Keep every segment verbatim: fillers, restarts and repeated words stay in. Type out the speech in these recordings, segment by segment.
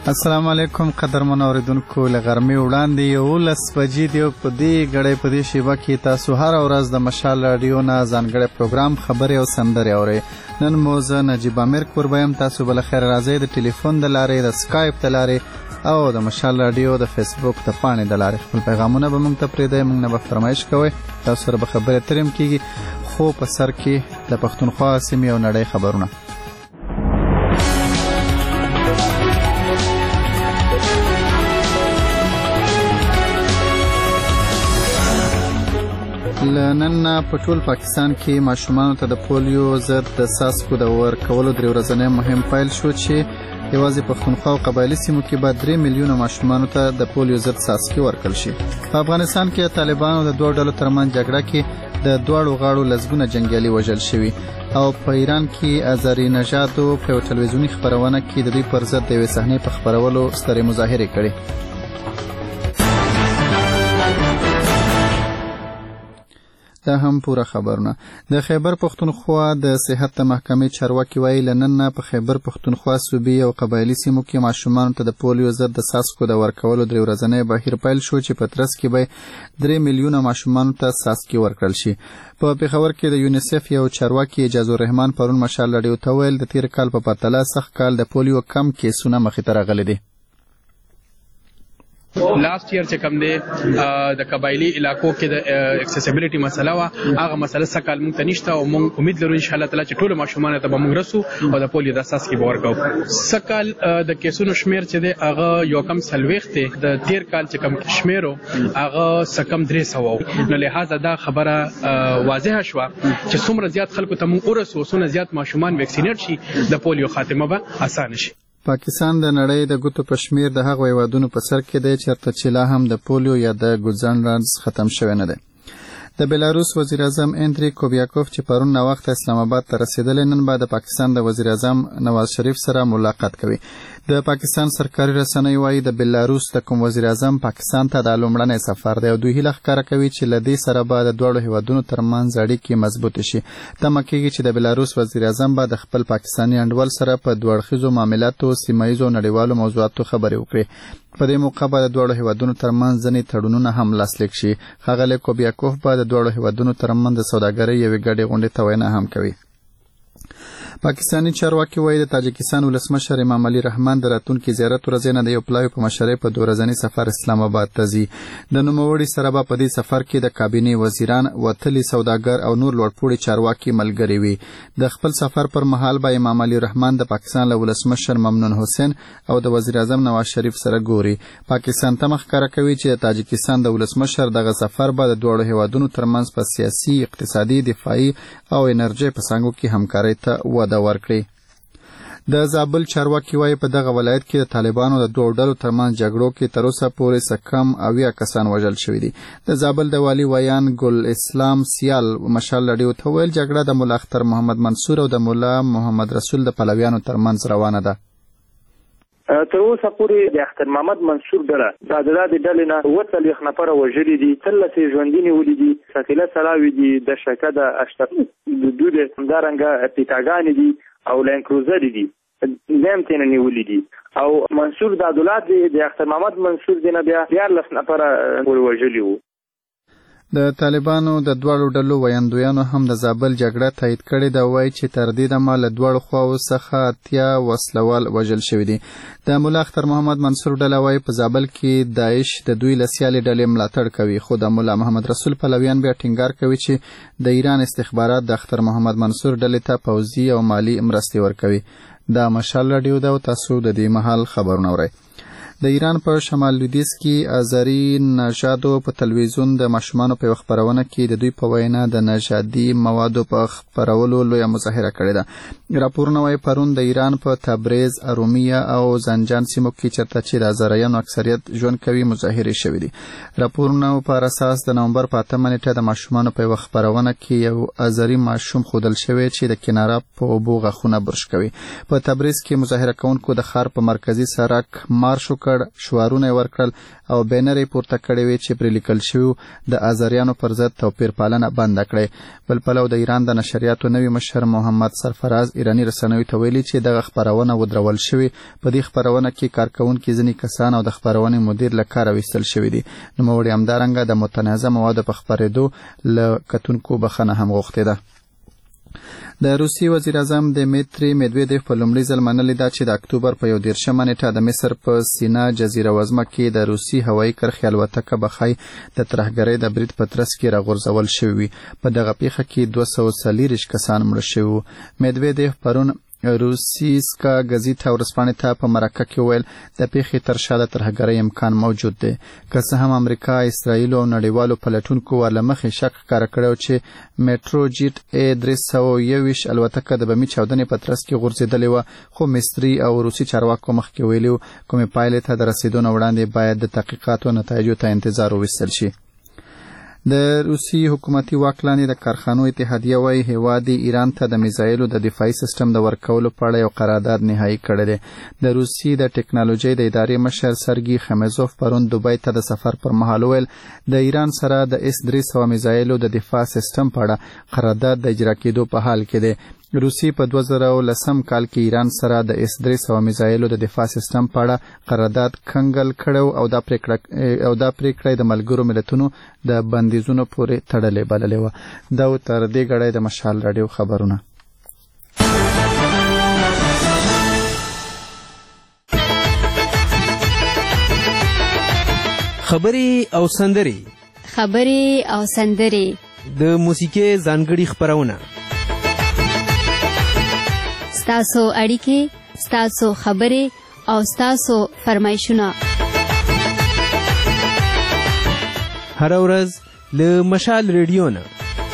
السلام علیکم قدرمن اوریدونکو، له غرمې وړاندې یولس بجې دی او په دې غړۍ په دې شیبه کې تاسو هره ورځ د مشال راډیو نه ځانګړی پروګرام خبرې او سندرې اورئ. نن مو زه نجیب امیر کوربه یم. تاسو به له خیره راځئ د ټلیفون د لارې، د سکایپ د لارې او د مشال راډیو د فیسبوک د پاڼې د لارې خپل پیغامونه به موږ ته پرېږدئ. موږ نه به فرمایش کوئ، تاسو سره به خبرې اترې هم کېږي، خو په سر کې د پښتونخوا سیمې او نړۍ خبرونه. نن په ټول پاکستان کې ماشومانو ته د پولیو ضد د څاڅکو د ورکولو درې ورځنی مهم پیل شو چې یوازې پښتونخوا او قبایلي سیمو کې به درې میلیونه ماشومانو ته د پولیو ضد څاڅکي ورکړل شي. په افغانستان کې طالبانو د دوه ډلو ترمنځ جګړه کې د دواړو غاړو لسګونه جنګیالي وژل شوي او په ایران کې ازاري نژادو په یو تلویزیوني خپرونه کې د دوی پر ضد د یوې صحنې په خپرولو سترې مظاهرې کړې. دا هم پوره خبرونه. د خیبر پښتونخوا د صحت د محکمې چارواکي وایي له نن نه په خیبر پښتونخوا صوبې او قبایلي سیمو کې ماشومانو ته د پولیو ضد د څاڅکو د ورکولو درې ورځنی بهیر پیل شو چې په ترڅ کې به درې میلیونه ماشومانو ته څاڅکي ورکړل شي. په پېښور کې د یونیسف یو چارواکي اجاز الرحمن پرون مشال راډیو ته ویل د تیر کال په پرتله سږ کال د پولیو کم کیسونه مخې ته راغلي دي. لاست ایئر چې کوم دی د قبایلی علاقو کې د اکسیسیبিলিټي مسله وا، هغه مسله سکهال مونږ ته نشته او مونږ امید لرو ان شاء الله تعالی چې ټول ماشومان ته به مونږ رسو او د پولیو د اساس کې ورکو. سکهال د کیسونو شمیر چې دی هغه یو کم سلويخت دی، د تیر کال چې کوم شمیرو هغه سکم درې سوه، نو لہذا دا خبره واضحه شو چې څومره زیات خلکو ته مونږ ورسو، څومره زیات ماشومان ویکسینیټ شي، د پولیو خاتمه به اسانه شي. پاکستان د نړۍ د ګوتو په شمیر د هغو هیوادونو په سر کې دی چېرته چې لا هم د پولیو یا د ګوزن رنځ ختم شوی نه دی. د بیلاروس وزیر اعظم اندری کوبیاکوف چې پرون ناوخته اسلام آباد ته رسیدلی، نن به د پاکستان د وزیر اعظم نواز شریف سره ملاقات کوي. د پاکستان سرکاري رسنۍ وایي د بیلاروس د کوم وزیر اعظم پاکستان ته دا لومړنی سفر دی او دوی هیله ښکاره کوي چې له دې سره به د دواړو هیوادونو ترمنځ اړیکې مضبوطې شي. تمه کېږي چې د بیلاروس وزیر اعظم به د خپل پاکستاني انډول سره په دوه اړخیزو معاملاتو، سیمه ییزو او نړیوالو موضوعاتو خبرې وکړي. په دې موقع به د دواړو هیوادونو ترمنځ ځینې تړونونه هم لاسلیک شي. ښاغلی کوبیاکوف به د دواړو هیوادونو ترمنځ د سوداګرۍ یوې ګډې غونډې ته وینا هم کوي. پاکستاني چارواکي وایي د تاجکستان ولسمشر امام علي رحمان د راتلونکي زیارت ورځې نه د یو پلاوي په مشرۍ په دوه ورځني سفر اسلام آباد ته ځي. د نوموړي سره به په دې سفر کې د کابینې وزیران، وتلي سوداګر او نور لوړپوړي چارواکي ملګري وي. د خپل سفر پر مهال به امام علي رحمان د پاکستان له ولسمشر ممنون حسین او د وزیر اعظم نواز شریف سره ګوري. پاکستان تمه ښکاره کوي چې د تاجکستان د ولسمشر دغه سفر به د دواړو هیوادونو ترمنځ په سیاسي، اقتصادي، دفاعي او انرژۍ په څانګو کې همکارۍ ته وده ورکړي. د زابل چارواکي وایي په دغه ولایت کې د طالبانو د دوه ډلو ترمنځ جګړو کې تر اوسه پورې څه کم اویا کسان وژل شوي دي. د زابل د والي ویان ګل اسلام سیال مشال راډیو ته ویل جګړه د ملا اختر محمد منصور او د ملا محمد رسول د پلویانو ترمنځ روانه ده. تر اوسه پورې د اختر محمد منصور ډله د د ډلې نه اووه څلوېښت نفره وژلي دي، څلس یې ژوندي نیولي دي، ثقیله سلاوي دي، د شکه د اشتر د دود همدارنګه پیټاګانې دي او لینکروزرې دي، دیم تېنه نیولي دي. او منصور د عدالت دی د اختر محمد منصور دی نه بیا دیارلس نفره پورې وژلي وو. د طالبانو د دواړو ډلو ویاندویانو هم د زابل جګړه تایید کړې ده. وایي چې تر دې دمه له دواړو خواوو څخه اتیا وسلوال وژل شوي دي. د ملا اختر محمد منصور ډله وایي په زابل کې داعش د دوی له سیالې ډلې ملاتړ کوي، خو د ملا محمد رسول پلویان بیا ټینګار کوي چې د ایران استخبارات د اختر محمد منصور ډلې ته پوځي او مالی مرستې ورکوي. دا مشال راډیو ده او تاسو د دې مهال خبرونه اورئ. د ایران په شمال لویدیځ کې ازاري نژادو په تلویزیون د ماشومانو په یوه خپرونه کې د دوی په وینا د نژادي موادو په خپرولو لویه مظاهره کړې ده. راپورونه وایي پرون د ایران په تبریز، ارومیه او زنجان سیمو کې چېرته چې د ازاریانو اکثریت ژوند کوي مظاهرې شوې دي. راپورونه پر اساس د نومبر په اتمه نیټه د ماشومانو په یوه خپرونه کې یو ازاري ماشوم ښودل شوی چې د کناره په اوبو غاښونه برش کوي. په تبریز کې مظاهره کوونکو د ښار په مرکزي سړک مارش وکړ وکړ، شعارونه ورکړل او بینر پورته کړی وی چې پر لیکل شوی د آزاریانو پر ضد توپیر پالنه بند کړي. بل پلو د ایران د نشریاتو نوی مشر محمد سرفراز ایرانی رسنوي ته ویلي چې دغه خبرونه ودرول شوی. په دې خبرونه کې کارکونکو ځینې کسان او د خبرونې مدیر له کار وستل شوی دي. نو موړي همدارنګه د متنازع موادو په خبرېدو له کتونکو بخنه هم غوښتې ده. د روسي وزیر اعظم دمیتری میدویدیف په لومړي ځل منلې ده چې د اکتوبر په یو دېرشمه نیټه د مصر په سینا جزیره وزمه کې د روسي هوایي کرښې الوتکه بخای د ترهګرۍ د برید په ترڅ کې راغورځول شوې وي. په دغه پیښه کې دوه سوه څلېرویشت کسان مړه شوي وو. میدویدیف پرون روسیسکا گزیتا ورځپاڼې ته په مرکه کې ویل د پیښې تر شا د ترهګرۍ امکان موجود دی. که څه هم امریکا، اسرائیل او نړیوالو پلټونکو ورله مخې شک ښکاره کړی چې میټرو جیټ ای درې سوه یوویشت الوتکه د بمي چاودنې په ترڅ کې غورځېدلې وه، خو مصري او روسي چارواکو مخکې ویلي وو کومې پایلې ته د رسېدو نه وړاندې باید د تحقیقاتو نتایجو ته انتظار وویستل شي. د روسي حکومتي واک لاندې د کارخانو اتحادیه وايي هیواد ایران ته د میزایلو د دفاعي سیستم د ورکولو په اړه یو قرارداد نهایی کړی دی. د روسي د ټکنالوژۍ د ادارې مشر سرګي خمیزوف پرون دوبۍ ته د سفر پر مهال ویل د ایران سره د اس درې سوه میزایلو د دفاع سیستم په اړه قرارداد د اجرا کېدو په حال کې دی. روسي په دوه زره او لسم کال کې ایران سره د اس درې سوه میزایلو د دفاع سیستم په اړه قرارداد کنګل کړو او دا پریکړه او دا پریکړه د ملګرو ملتونو د بندیزونو پورې تړلې بللې وه. دا تر دې غړې د مشال رادیو خبرونه. خبري او سندري خبري او سندري د موسیقي ځانګړي خبرونه، ستاسو اړیکې، ستاسو خبرې او ستاسو فرمایشونه هر ورځ له مشال ریډیو نه.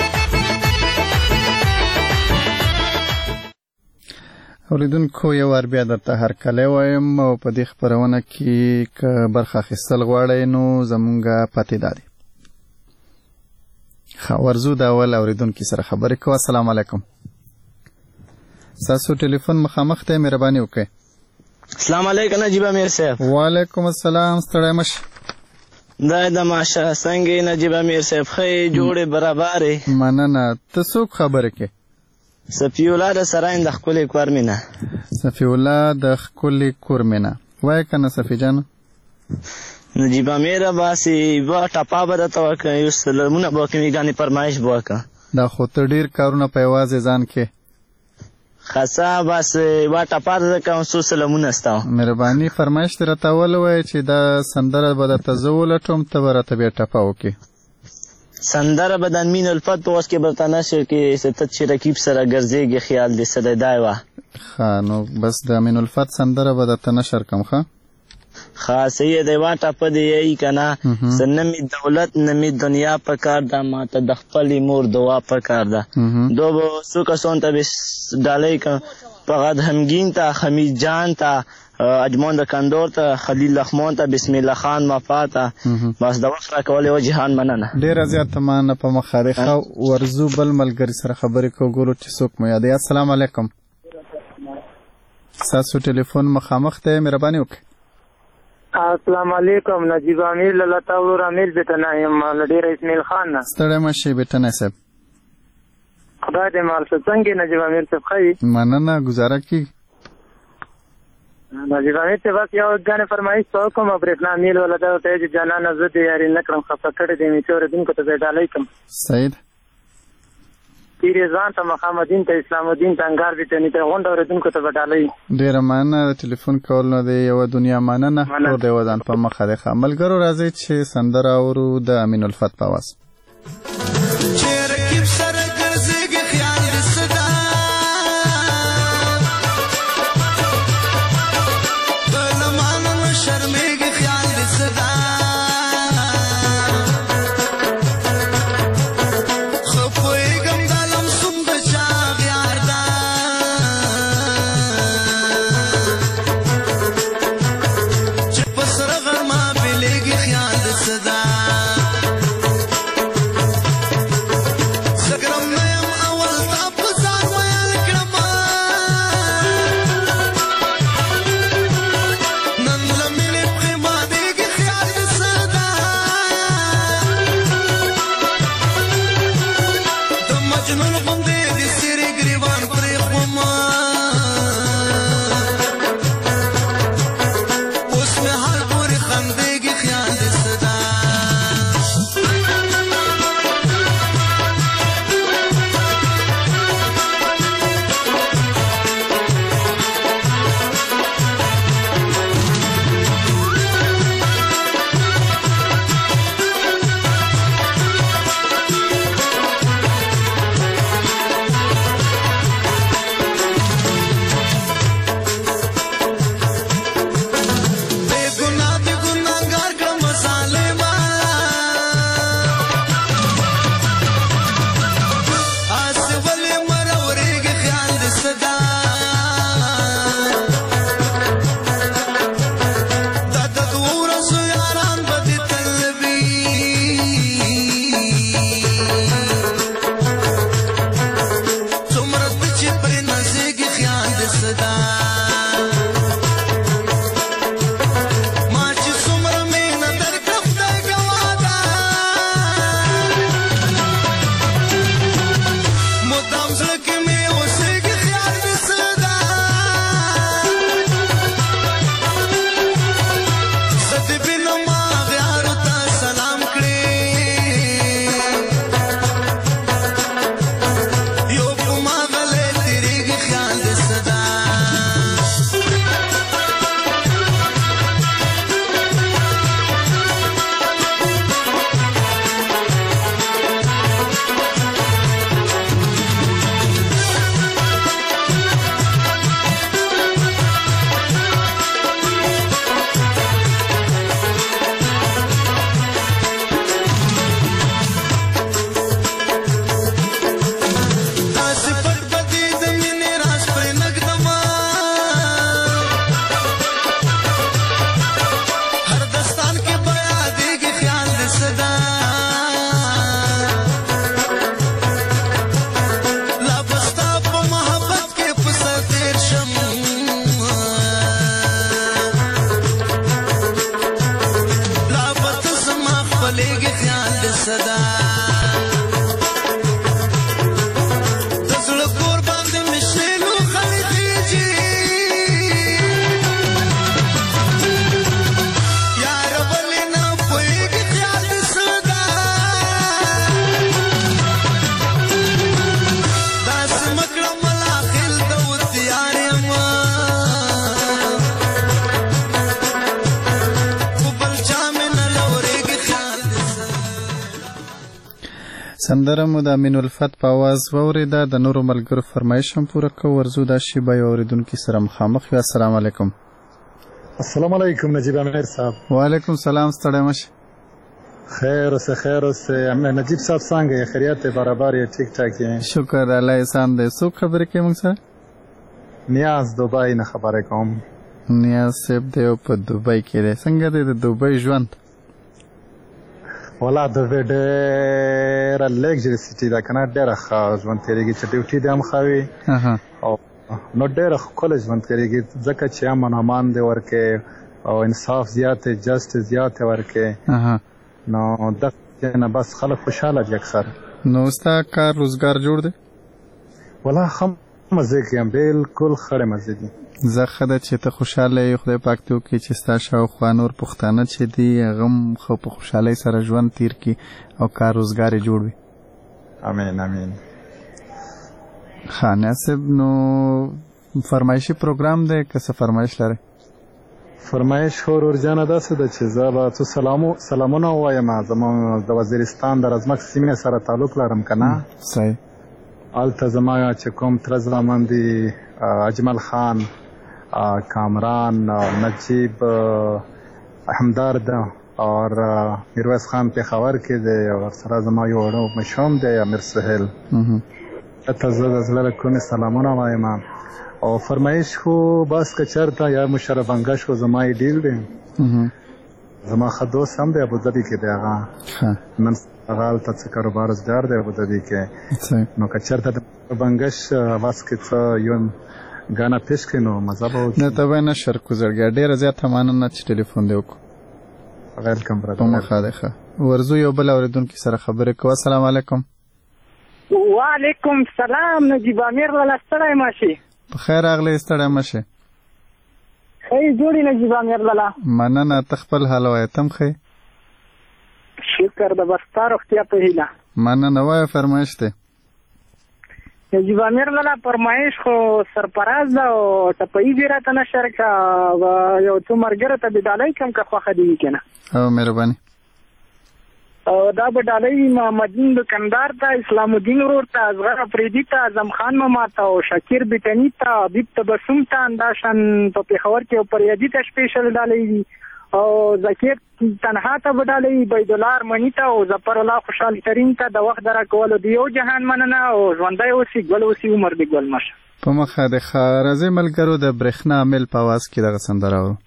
اوریدونکو یو وار بیا درته هرکلی وایم او په دې خپرونه کې که برخه اخیستل غواړئ نو زمونږ پتې دا دی. ښه ورځو د اول اوریدونکي سره خبرې کوو. السلام علیکم. ستاسو ټلیفون مخامخ دی، مهرباني وکړئ. السلام علیکم نجیب امیر صاحب. وعلیکم السلام، ستړی مشه. دا د ماشه څنګه نجیب امیر صاحب ښې جوړې برابرې. مننه. ته څوک خبرې کوې؟ صفی الله د سراین د ښکلې کور مینه. صفی الله د ښکلې کور مینه. وایه که نه صفی جانه. نجیب امیر باسي به ټپا به درته وکړه، یو څه لمونه به وکړې، ګانې فرمایش به وکړه. دا خو ته ډېر کارونه په یوازې ځان کې. خاصه بس یوه ټپا درته کوم، څو سلامونه ستا. مهرباني فرمایش دې راته ولوایه چې دا سندره به درته زه ولټوم، ته به راته بیا ټپه وکړې. سندره به د امین الفت په وس کې به درته نشر کې ستت چې رقیب سره ګرځېږي خیال دې څه دی، دا یې وه. ښه نو بس د امین الفت سندره به درته نشر کړم. ښه ښه صحیح دی. یوه ټپه دې یایي که نه، څه نه مې دولت نه مې دنیا په کار ده، ما ته د خپلې مور دعا په کار ده. دو به څو کسانو ته به ډالۍ کړم، فقط همګین ته، حمید جان ته، اجمان د کندور ته، خلیل لخمان ته، بسم الله خان مفا ته. بس د وخت راکول یوه جهان مننه. ډېره زیاته مننه په مخه دی. ښه ورځو بل ملګري سره خبرې کوو، ګورو چې څوک مو یادوي. السلام علیکم. ستاسو ټلیفون مخامخ دی، مهرباني وکړئ. السلام علیکم. نجیب امیر لتا ورور امیر بیٹنه یم له ډېره اسماعیل خان نه. ستړی مشئ بیټنه صاحب. خدای دې مال ښه. څنګه نجیب امیر صاحب ښه یې؟ مننه. ګزاره کېږي. نجیب امیر صاحب بس یو ګانې فرمایش ته وکړم، برېښنا میل والا ته ورته چې جانانه زه دې یاري نه کړم، خفه کړی دې مې چې اورېدونکو ته زه ډالۍ کړم. صحیح ده. پیر ځان ته مقام الدین ته اسلام الدین ته انګار بیتني ته غونډه اورېدونکو ته به ډالۍ. ډېره مننه. د ټلیفون کول نو د یوه دنیا مننه. ټول د یوه ځان په مخه دی. ښه ملګرو راځئ چې سندره اورو د امین الفت په اواز. سندره مو د امین الفت په اواز واورېده. د نورو ملګرو فرمایش هم پوره کوو. ورځو دا شیبه یو اورېدونکي سره مخامخ یو. السلام علیکم. السلام علیکم نجیب امیر صاحب. وعلیکم سلام. ستړی مشه. خیر اوسه خیر اوسه. نجیب صاحب څنګه یې؟ خیریت برابر یې؟ ټیک ټاک یې؟ شکر الله احسان دی. څوک خبرې کوي موږ سره؟ نیاز دوبۍ نه خبرې کوم. نیاز صاحب دی په دوبۍ کې دی. څنګه دی د دوبۍ ژوند؟ ولا دوبۍ ډېره لګژري سټي ده که نه، ډېره ښه ژوند تېرېږي چې ډیوټي دې هم ښه وي او نو ډېره ښکلی ژوند تېرېږي ځکه چې امن امان دې ورکې او انصاف زیات دی، جسټس زیات ورکې، نو دغه نه بس خلک خوشحاله دي اکثر. نو ستا کار روزګار جوړ دی؟ ولا ښه مزې کې یم، بلکل خړې مزې دي. زه ښه ده چې ته خوشحاله یې. خدای پاک دې وکړي چې ستا شاوخوا نور پښتانه چې دي هغه هم ښه په خوشحالۍ سره ژوند تیر کړي او کار روزګار یې جوړ وي. امین امین. ښه ناصب، نو فرمایشي پروګرام دی که څه فرمایش لرئ؟ فرمایش خو ورجانه داسې ده چې زه به څو سلامونه ووایم. زموږ د وزیرستان د رزمک سیمې سره تعلق لرم که نه؟ صحیح. هلته زما چې کوم تره زامن دي، اجمل خان، کامران، نجیب، همدرد اور میرویس خان پېښور کې دی، او ورسره زما یو وړو مشوم دی امیر سهیل. ته زه د زړه له کومې سلامونه وایم. او فرمایش خو بس که چېرته یا مشرف انګش خو زما یې ډیل دی. زما ښه دوست هم دی، ابوظبي کې دی هغه. نن هغه هلته څه کاروبار روزګار دی ابوظبي کې. نو که چېرته د بنګش بس کې څه یو ګانا پیش کړي نو مزه به وکړي. نه ته به نه شرکوزړګیا. ډېره زیاته مننه چې ټلیفون دې وکړو. ویلکم برادر. په مخه دی. ښه ورځو یو بل اورېدونکي سره خبرې کوو. السلام علیکم. وعلیکم سلام نجیب امیر لاله. ستړی ماشي؟ په خیر راغلی. ستړی مشې. ښه جوړې نجیب امیر لاله. مننه. ته خپل حال وایه. ته هم ښه؟ شکر د بس ستا روغتیا په هیله. مننه. وایه فرمایش دی. نجیب امیر لاله فرمایش خو سرپراز ده او ټپهیي دې راته نشر که یو څو ملګرو ته به ډالۍ کړم که خوښه دې وي که نه. او مهرباني. دا به ډالۍ محمدین دکاندار ته، اسلام الدین ورور ته، اصغر افریدي ته، اعظم خان ماما ته او شکیر بټني ته، حبیب تبسم ته، انداشان په پېښور کې او پریادي ته سپیشل ډالۍ دي، او ذکیر تنها ته به ډالۍ، بیدالله ارمني ته او ظفر الله خوشحال ترین ته. د وخت د راکولو د یو جهان مننه او ژوندی اوسي، ګل اوسي، عمر دې ګل مشه. په مخه د راځئ ملګرو د برېښنا میل په اواز کې دغه سندره اورو.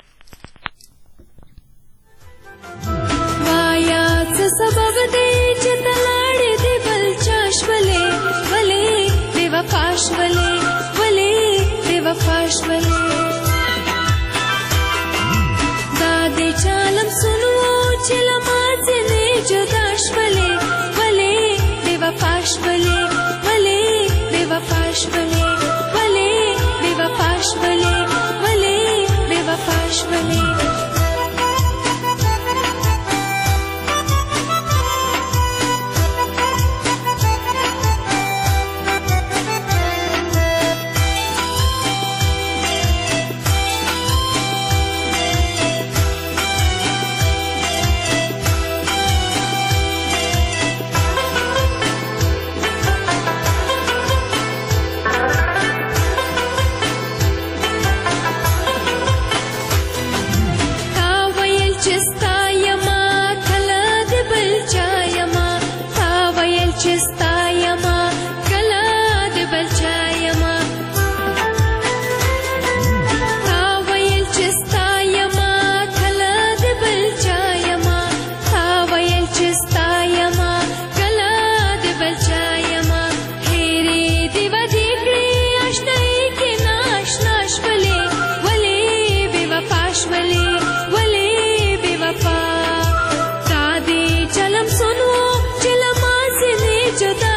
سبب دې چې تلاړې دې بل چا شولې، ولې بې وفا شولې، ولې بې وفا شولې. دا دې چالم سنو چې له ما ځینې جدا شولې، ولې بې وفا شولې، ولې بې وفا شولې، ولې بې وفا شولې، ولې بې وفا شولې. چلم سنو چلم آسنے جدا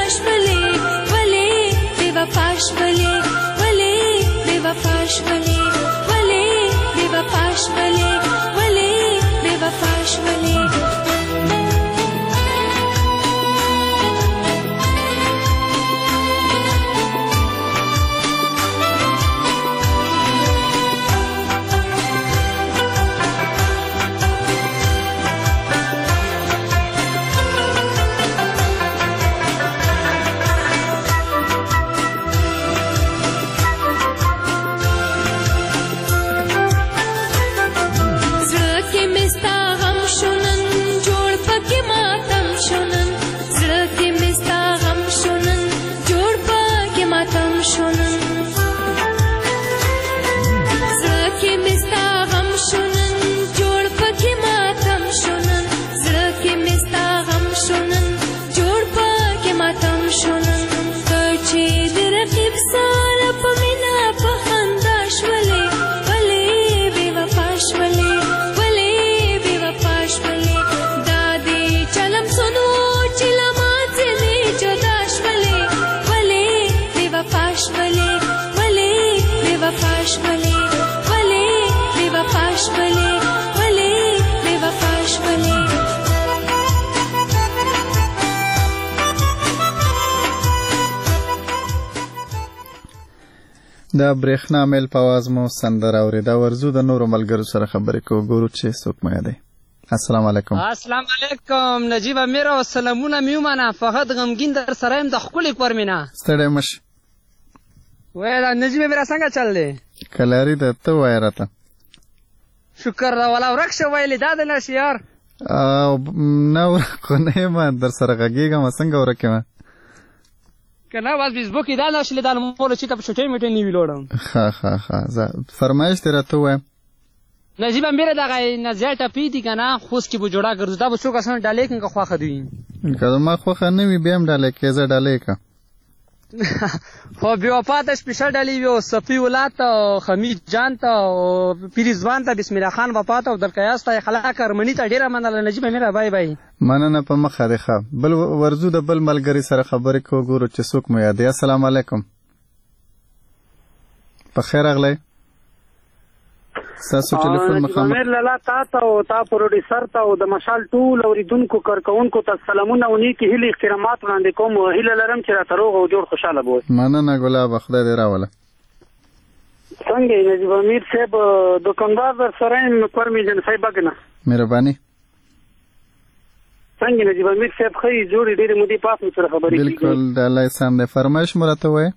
د برېښنا میل په आवाज مو سندره اورېده. ورځو د نورو ملګرو سره خبرې کوو، ګورو چې څوک مو یادوي. السلام علیکم. السلام علیکم نجیب امیر او سلامونه مې ومنه. فقط غمګین در سره یم د ښکلې کور مې نه. ستړی مه شي. وایه دا نجیب امیر څنګه چل دی؟ کلاري ده، ته وایه راته. شکر ده والا ورک شه ویلې دا د نشي یار. نه ورک خو نه یم، در سره غږېږم څنګه ورک یم؟ که نه بس فیسبوک کې دا نشلې دا نوموله چې ته په چوټۍ میټۍ نه وي لوړم. ښه ښه ښه زه فرمایش دې راته ووایم. نجیب امیر دغه نازیه ټپي دي که نه خوست کې به جوړه ګرځو. دا به څو کسان ډالۍ کړي که خوښه دوی. که زما خوښه نه وي بیا هم ډالۍ کړې، زه ډالۍ کړه. خو بېوفا ته سپیشل ډالۍ وي او صفي ولاد ته او خمید جان ته او پیرزوان ته بسم الله خان بپا ته او درکیاس ته خلاق ارمني ته ډېره مننه. نجیب امیر بای بای. مننه په مخه دی. ښه بل ورځو د بل ملګري سره خبرې کوو، ګورو چې څوک مو یادوي. السلام علیکم. په خیر راغلی. ستاسو ټلیفون مخامخ. امیر لالا تا ته او تا پروډیوسر ته او د مشال ټول اورېدونکو کارکوونکو ته سلامونه او نیکې هیلې احترامات وړاندې کوم. هیله لرم چې راته روغ او جوړ خوشحاله به اوسې. مننه ګلابه، خدای دې راوله. څنګه یې نجیب امیر صاحب؟ دوکاندار در سره یم کور مې جنسۍ بګ نه. مهرباني. څنګه نجیب امیر صاحب ښه یې جوړې ډېرې مودې پاس مو سره خبرې کېږي. بلکل د الله احسان دی. فرمایش مو راته ووایه.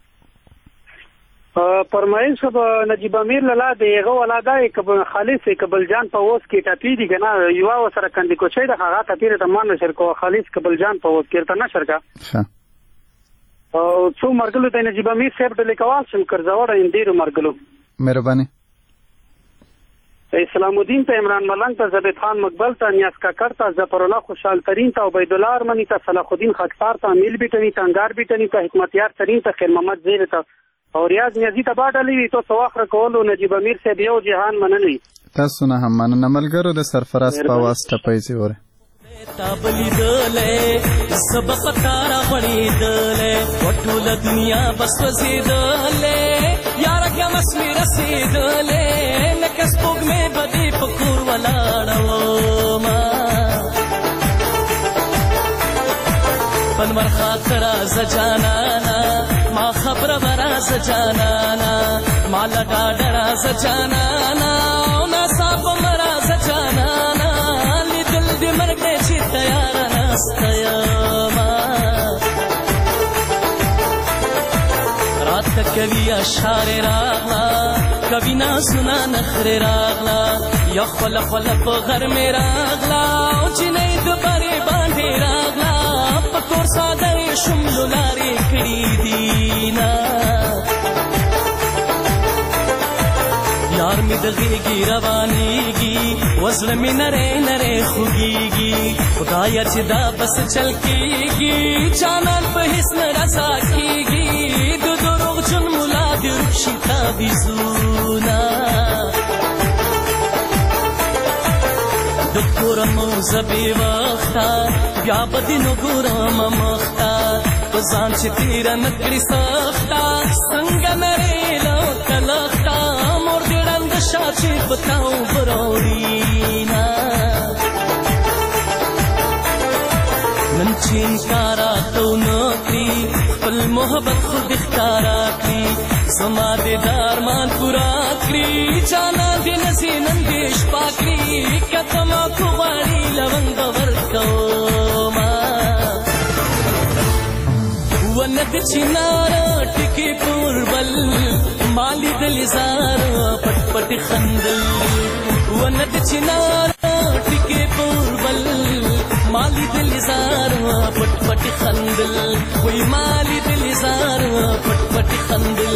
فرمایش به نجیب امیر لالا د هغه ولاده یې که خالص کبل جان په اوس کې ټپي دي که نه یوه ورسره کندې کوچۍ ده هغه ټپي ده ته ما نشر کوه. خالص کبل جان په اوس کې ورته نشر که او څو مرګلو ته نجیب امیر صاحب ډلې کوال شم کرزوړه یم ډېرو مرګلو. مهرباني. اسلام الدین ته، عمران ملنګ ته، زبید خان مقبل ته، نیاز کاکړ ته، ظفر الله خوشحال ترین ته، عبیدالله ارمني ته، صلاح الدین خاکسار ته، امیل بیټني ته، انګار بیټني ته، حکمتیار ترین ته، خیر محمد زیر ته او ریاض نیازي ته با ډلې وي. تاسو واخره کولو نجیب امیر صاحب یو جهان مننه. تاسو نه هم مننه. ملګرو د سرفراز په آواز ټپۍ چې وره تابلی دلې سبق تارا غړې دلې وټول دنیا بس وزیدلې یار کیا مسمی رسیدلې لکه سپوږ مې بدی پکور ولاړو ما پنمر خاطر ز جانانا ما خبر برا ز جانانا ما لگا ډرا ز جانانا نا صاحب مرا ز جانانا لیدل دې مرګ چې تیار نستیا ما رات کوي اشعار راغلا کوي نا سنا نخر راغلا یا خپل خپل په غر مې راغلا او چې نه دوباره باندې راغلا پکور ساده شمل لارې کړې دینا یار می دغیږي روانيږي وزل می نره نره خوږيږي خدایا چې دا بس چل کېږي جانان په هیڅ نه رضا کېږي د دروغ جن مولا دې رخصي تعویذونه د کورم زبې وخته بیا به دې نو ګورم مخته په ځان چې تېره نه کړي سخته څنګه نرې لو تلخته مور دې ړنده شه چې په تاو براوړينا نن چې انکارات ونه کړي خپل محبت خود اختارا کړي زما دې د ارمان پورا کړي جانا دې نسي نن دې شپه کړي کته ما کو غواړي لونګ به ورکوما ونه د چنار ټکي پور بل مالی دل زار پټ پټ خندل ونه د چنار ټکي پور بل مالی دل زار پټ پټ خندل وای مالی دل زار پټ پټ خندل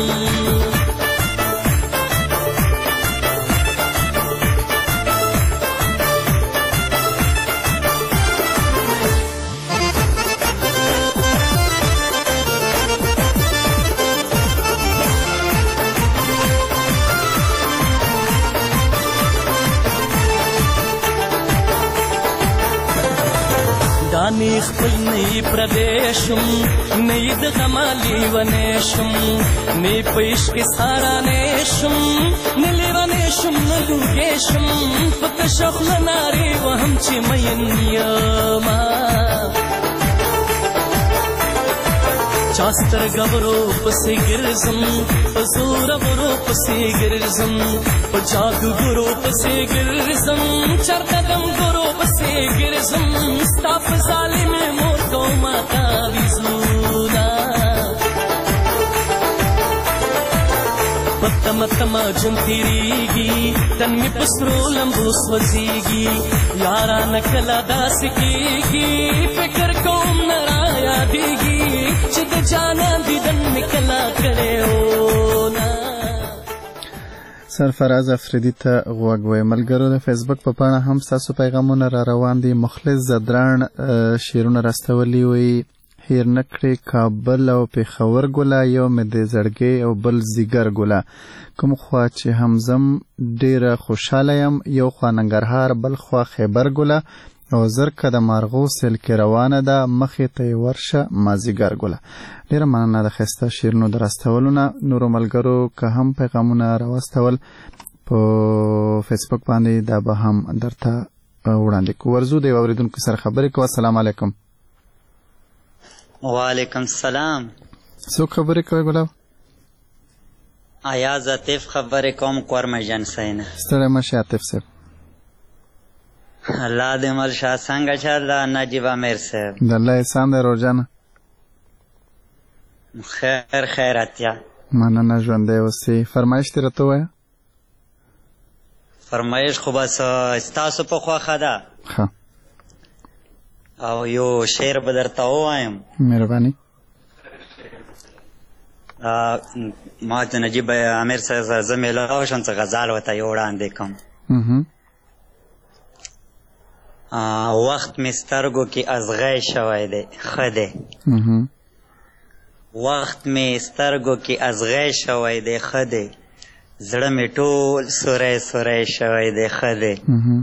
دانی خپل نه پردیشم نه د غمالی ونیشم نه پېښ کې سارا نشم نه لیوانشم نه لوګیشم پک شخل ناری وهم چې مین یما چاستر غورو پسې ګرځم په زور غورو پسې ګرځم په جادو غورو پسې ګرځم چرته دم غورو پسې ګرځم ستا په ظالم مور کومه تعویذونه تم تم جون تیریږي تن می پسرو لمبو سوځيږي یارا نکلا داس کیږي فکر کوم نرا یادېږي چې د جانا دیدن می کلا کړو نا سرفراز افریدی ته غوږ وای ملګرو د فیسبوک په پاڼه هم تاسو پیغامونه را روان دي مخلص زدران شیرونه راستولي وي هیر نکړي کابل او پېښور ګوله یو مې د زړګي او بل زیګر ګوله کوم خوا چې همزم ډیره خوشاله یم یو خوا ننګرهار بل خوا خیبر ګوله او زرکه د مارغو سیل کې روانه ده مخې ته یې ورشه مازیګر ګوله ډیره مننه د ښایسته شعرونو د راستولونه نورو ملګرو که هم پیغامونه راواستول په فیسبوک باندې دا به هم درته وړاندې کوو ورځو د یو اورېدونکي سره خبرې کوو السلام علیکم وعلیکم السلام څوک خبرې کوي ګلاب ایاز عاطف خبرې کوم کورمه جنسۍ نه ستړی مشه عاطف صاحب الله دې مل شاه څنګه چله نجیب امیر صاحب د الله احسان دی روزانه خیر خیر اتیا مننه ژوندی اوسې فرمایش دې راته ووایه فرمایش خو بس ستاسو په خوښه ده ښه او یو شعر به درته ووایم مهرباني ما د نجیب امیر سره زه میلاو شم څه غزال ورته یو وړاندې کوم وخت مې سترګو کې ازغی شوی دی ښه دی وخت مې سترګو کې ازغی شوی دی ښه دی زړه مې ټول سوری سوری شوی دی ښه دی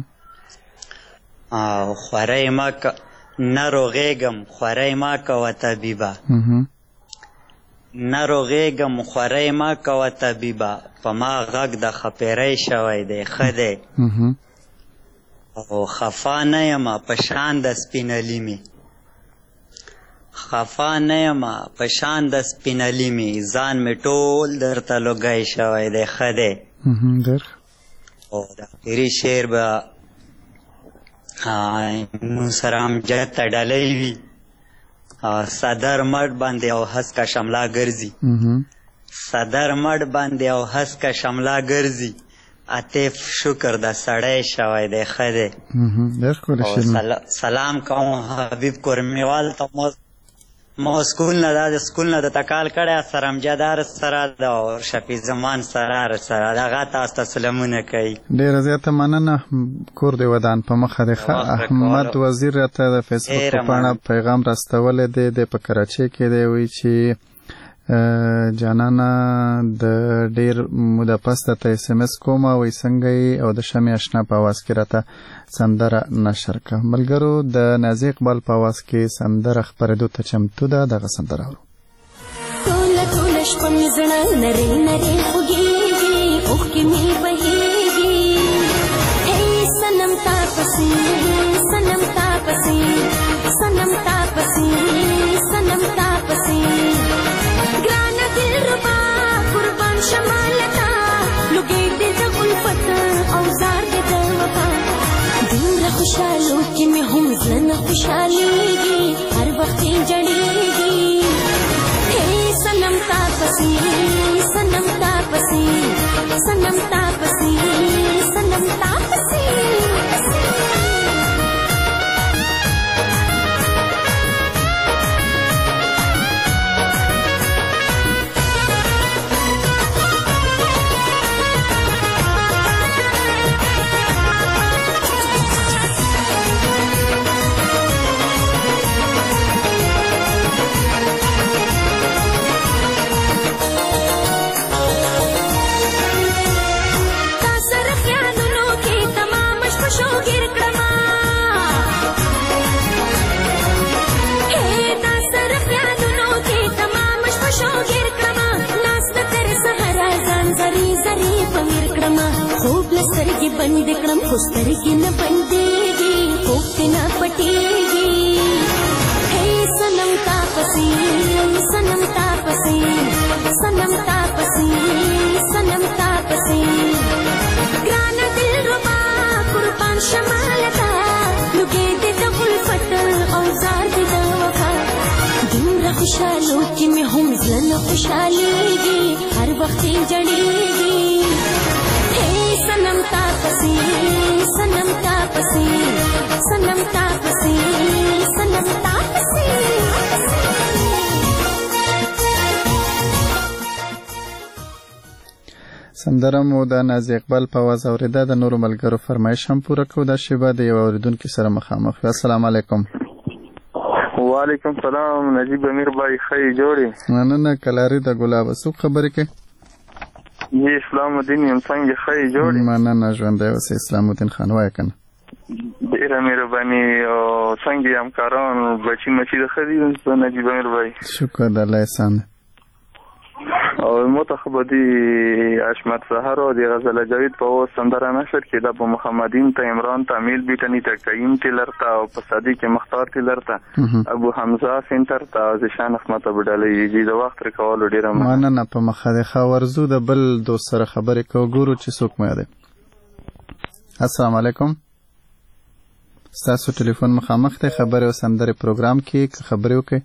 او خوری مه نه روغېږم خوری مه کوه طبیبه نه روغېږم خوری مه کوه طبیبه په ما غږ د خپېری شوی دی ښه دی او خفا نه یم په شان د سپینلي مې خفا نه یم په شان د سپینلي مې ځان مې ټول درته لوګی شوی دی ښه دی او د اخري شعر به مونږ سره امجد ته ډالۍ وي صدر مړ باندې او هسکه شمله ګرځي صدر مړ باندې او هسکه شمله ګرځي عاطف شکر د سړی شوی دی ښه دی سلام کوم حبیب کورمیوال ته مو سکول نه دا د سکول نه د تکال کړی سره امجدار سره د شفیع زمان سره سره دغه تاسو ته سلامونه کوي ډېره زیاته مننه کور دی ودان په مخه دی ښه احمد وزیر راته د فیسبوک په پاڼه پیغام راستولی دی دی په کراچۍ کې دی وایي چې جانانه د ډېر موده پس درته اس ام اس کوم وایي څنګه یې او د شمې اشنا په اواز کې راته سندره نشر کړه ملګرو د نازي اقبال په اواز کې سندره خپرېدو ته چمتو ده دغه سندره اورو ټوله ټوله شپه مې زړه نرۍ نرۍ خوږېږي اوښکې مې بهېږي هی صنم تا پسې صنم تا پسې صنم تا پسې صنم تا پسې ګرانه دلربا قربان شمالتا لوګې دې د الفت او زار دې د وفا دومره خوشحالو کې مې هم زړه نه خوشحالېږي هر وخت یې جړېږي هی صنم تا پسې صنم تا پسې صنم تا پسې صنم تا پسې سترګې بند کړم خو سترګې نه بندېږي خوب دې نه پټېږي هی صنم تا پسې صنم خوشحالو کې مې هم زړه خوشحالېږي هر وخت یې جړېږي هې صنم تا پسې صنم تا پسې صنم تا پسې صنم تا پسې سندره مو د نازي اقبال په आवाज اوریده. د نورو ملګرو فرمایش هم پوره کړو. دا شیبه د یو اوریدونکو سره مخامخ. السلام علیکم. وعلیکم سلام. نجیب امیر بھائی خی جوړی. مننه. کلاری د ګلاب سو خبرې کې. یې اسلام الدین یم څنګه خی جوړی. مننه ژوند دی اوس اسلام الدین خان وای کنه. ډیره مهرباني او څنګه همکاران بچی مچی د خدي نجیب امیر بھائی. شکر د الله احسان. او متخبدي اشمت سحر او د غزل جاوید په سندره نشر کې د محمدین ته عمران تامیل بیٹنی ته قیم تلرتا او په صدیق مختار تلرتا ابو حمزه سنټر ته ځشان احمد ابډالي جی د وخت رکول ډیره مننه. په مخه خاورزو د بل دوست سره خبرې کو ګورو چې څوک مې ده. السلام علیکم. تاسو ټلیفون مخامخ ته خبرې او سندره پروګرام کې خبرې وکړئ.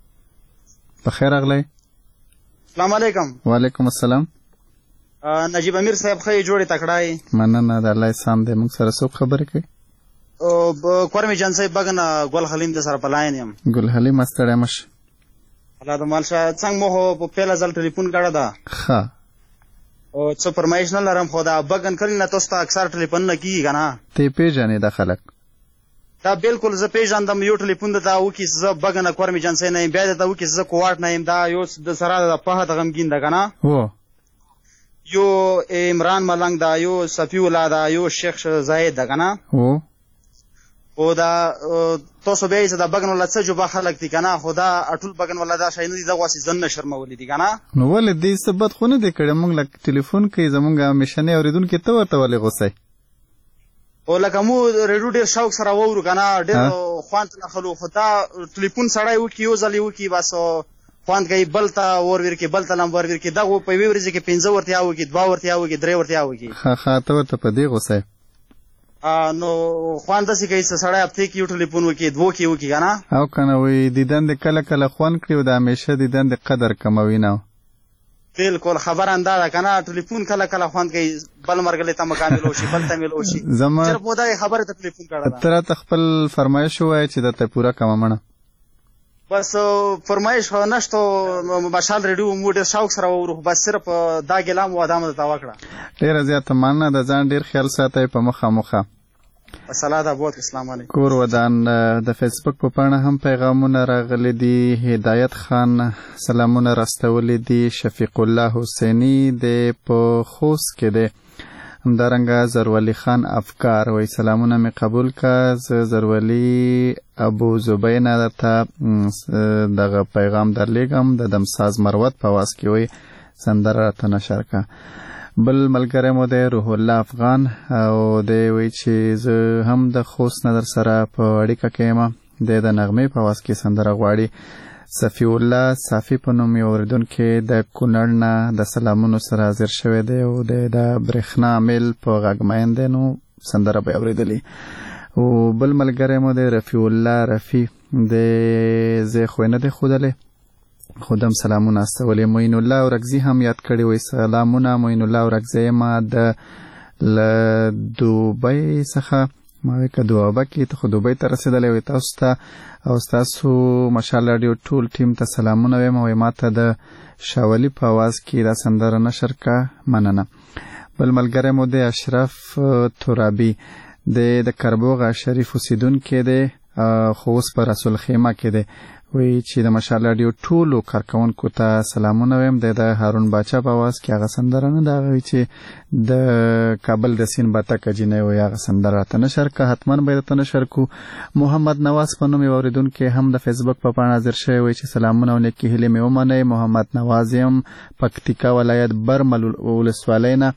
بخیر اغلی. السلام علیکم. وعلیکم السلام. نجیب امیر صاحب خی جوړی تکړای. مننه د الله سام دې موږ سره څوک خبرې کوي. او کورمی جان صاحب بغنا ګل حلیم د سره پلاین یم. ګل حلیم استړی مش. الله د مالشه څنګه مو په پیله ځل ټلیفون کړه دا. ها. او څه فرمایش نه لرم خو دا بغن کړل نه تاسو ته اکثر ټلیفون نه کیږي کنه. ته پیژنې د خلک. دا بالکل زه پیژاندم یو ټلیفون د دا وکی زه بغنه کورمی جان صاحب نه بیا د وکی زه کوارټ نه دا یو د سره د په هغه غمګین ده کنه. هو. یو عمران ملنګ دا یو صفی الله دا یو شیخ زاید ده کنه. هو. او دا تاسو به یې دا بغن ولا څه جو با خلک دي کنه. خدا اټول بغن ولا دا شاینه دي دا واسي ځن شرمولې دي کنه. نو ولې دې ثبت خو نه دې کړه موږ لک ټلیفون کوي زمونږه مشنه اوریدونکو ته ورته ولې غوسه. او لکه مو ریډیو ډیر شوق سره وورو کنه ډیر خوان نه خلو خدا ټلیفون سړای وو کیو ځلی وو کی بس خوان کوي بلتا اور ور کې بلتا نمبر ور کې دغه په وی ورځ کې پنځه ورته یاو کې دوا ورته یاو کې درې ورته یاو کې ها ها ته ورته په دې غوسه. ا نو خوان داسې کوي سړای هفته کې یو ټلیفون وکي دوه کې وکي کنه. او کنه وی دیدن د کله کله خوان کړو د همیشه دیدن د قدر کموي نه. بالکل خبر اندازه کنه ټلیفون کله کله خوان کوي بل مرګله ته مکمل وشي بل ته مل وشي. زما تر په دغه خبره ته ټلیفون کړه. تر ته خپل فرمایش وای چې د ته پورا کممنه. بس فرمایش نشته مشال ریډیو موډ شوق سره ورو بس صرف دا ګلام و ادمه ته وکړه. ډیر زیات مننه د ځان ډیر خیال ساتي په مخه مخه. السلام علیکم. السلام علیکم. کور ودان د فیسبوک په پاڼه هم پیغامونه راغلي دي. هدایت خان سلامونه راستولي دي. شفیق الله حسینی د په خوست کې دی. همدارنګه زرولی خان افکار وای سلامونه می قبول کا. زرولی ابو زبینا درته دغه پیغام درلیږم د دمساز مروت په واس کې وای سندره ته نشر کا. بل ملګری مو دی روح الله افغان او دی وی چې زه هم د خوست نظر سره په اړیکه کې یم. د د نغمې په واس کې سندره غواړي. صفی الله صافی په نوم یو اوریدونکی د کونړ نه د سلامونو سره حاضر شوی دی او د برېښنا میل په غږ میین دی نو سندره به اورېدلې. او بل ملګری مو دی رفیع الله رفی د زه خو نه دی ښودلی خودم سلامونه استولې. معین الله اورکزي هم یاد کړی وای سلامونه معین الله اورکزي ما د ل دوبۍ څخه ما وکړه دوبه کې ته خو دوبۍ ته رسېدلی وای. تاسو ته او ستاسو ماشاءالله ډېر ټول ټیم ته سلامونه وایم. وای ما ته د شاولي په اواز کې دا سندره نشر کا. مننه. بل ملګری مو دی اشرف ترابي د د کربوغ شریف اوسیدونکی دی خو اوس په رسول خیمه کې دی. وی چې د ماشاءالله ډیو ټولو کارکونکو ته سلامونه وایم. د هارون باچا په आवाज کې هغه سندره نه دا وی چې د کابل د سین باته کجنې وی هغه سندره ته نشر کا. حتمان به ته نشر کو. محمد نواز په نوم اوریدونکو هم د فیسبوک په پاڼه حاضر شوی وی چې سلامونه او نیکی هیله مې ومنئ. محمد نواز يم پکتیکا ولایت برمل ولسوالینا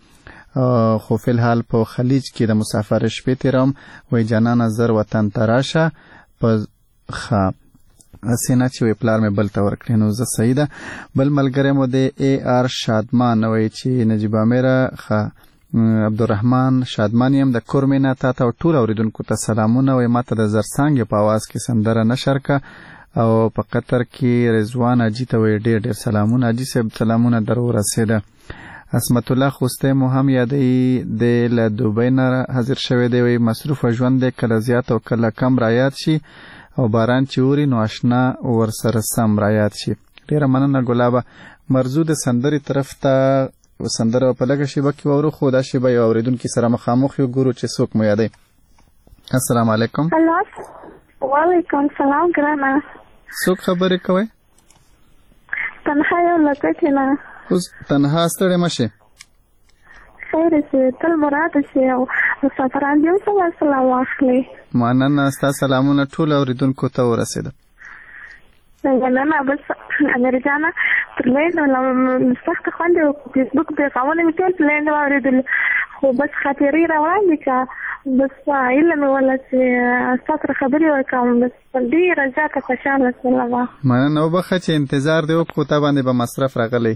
خو فی الحال په خلیج کې د مسافر شپې تیرم. وی جانان زر وطن تراشه په خا سینا چې وی پلار مې بل تور کړی نو زه صحیح ده. بل ملګری مو دی ای آر شادمان وی چې نجیب امیره خا عبدالرحمن شادمان یم د کورمینا تا ته ټول اوریدونکو ته سلامونه. وی ماته د زرسانګ په आवाज کې سندره نشر کا. او په قطر کې رضوان اجي ته وی ډېر ډېر سلامونه. اجي صاحب سلامونه در ورسېده. عصمت الله خوستی مو هم یادوي د له دوبۍ نه حاضر شوی دی. وی مصروفه ژوند دی، کله زیات او کله کم رایاد شي او باران چې اوري نو اشنا ورسره سم رایاد شي. ډېره مننه ګلابه. مرزو د سندرې طرف ته سندره په لږه شیبه کې واورو، خو دا شیبه یو اورېدونکي سره مخامخ یو ګورو چې څوک مو یادوي. السلام علیکم. وعلیکم سلام ګرانه. څوک خبرې کوئ؟ تنها یو له کټې نه. اوس تنها ستړې مه شې. خیر شي، تل مراده شي او مسافران دې هم سلام واخلي. مننه، ستا سلامونه ټولو اورېدونکو ته ورسېده. نه نه بس امیر جانه تر لینډ سخت خوند یې په فیسبوک پیغامونه مې ټول په لینډ واورېدل، خو بس خاطرې راوړاندې که بس هیله مې وله چې ستا سره خبرې وکړم. بس ډېره زیاته خوشحاله شولم. مننه، وبخښه چې انتظار دې وکړو، تا باندې به مصرف راغلی.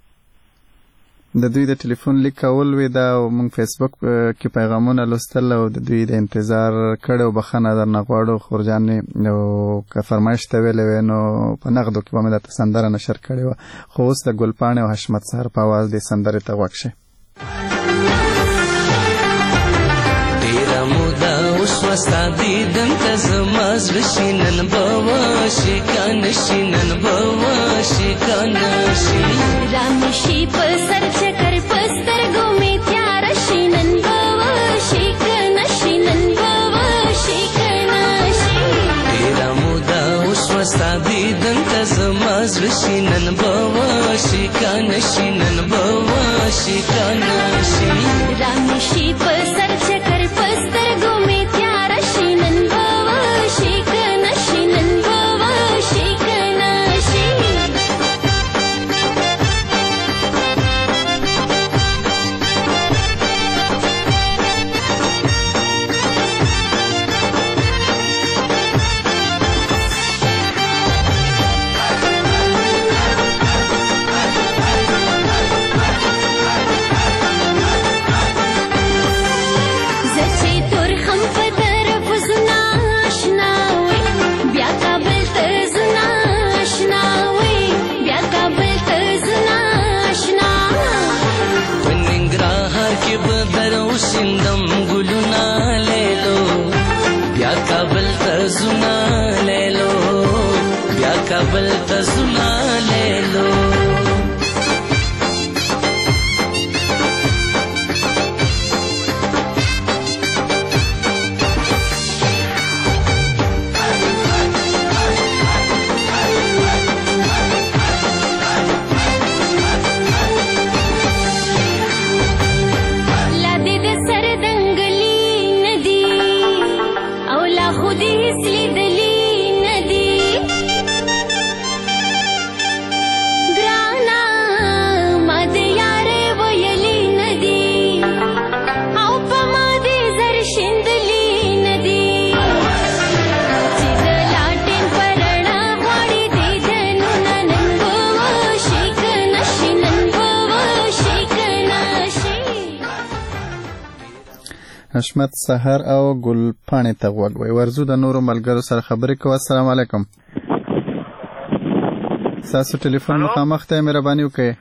د دوی د ټلیفون لیک کول وی دا او موږ فیسبوک کې پیغامونه لوستل او د دوی د انتظار کړو. بخښنه درنه غواړو خورجانې، او که فرمایش ته ویلې وی نو په نغدو کې به مې درته سندره نشر کړې وه، خو اوس د ګلپاڼې او حشمت سهر په اواز دې سندرې ته غوږ شئ. ډېره موده وشوه ستا دیدن ته زما زړه شي، نن به وشي که نه شي، نن به وشي که نه شي. رامې شي په سر چکر په سترګو مې تیاره شي، نن به وشي که نه شي، نن به وشي که نه شي. ډېره موده وشوه ستا دیدن ته زما زړه شي، نن به وشي که نه شي، نن به وشي که نه شي. رامې شي په سر چکر په سترګو مې تیاره شي، نن به وشي که نه شي، نن به وشي که نه شي. شندم ګلونه لیلو بیا کابل ته زونه لیلو بیا کابل ته زونه لیلو. حشمت سهر او ګلپاڼې ته غوږ وی. ورزو د نورو ملګرو سره خبرې کوه. السلام علیکم. ستاسو ټلیفون مخامخ ته مهرباني وکړئ.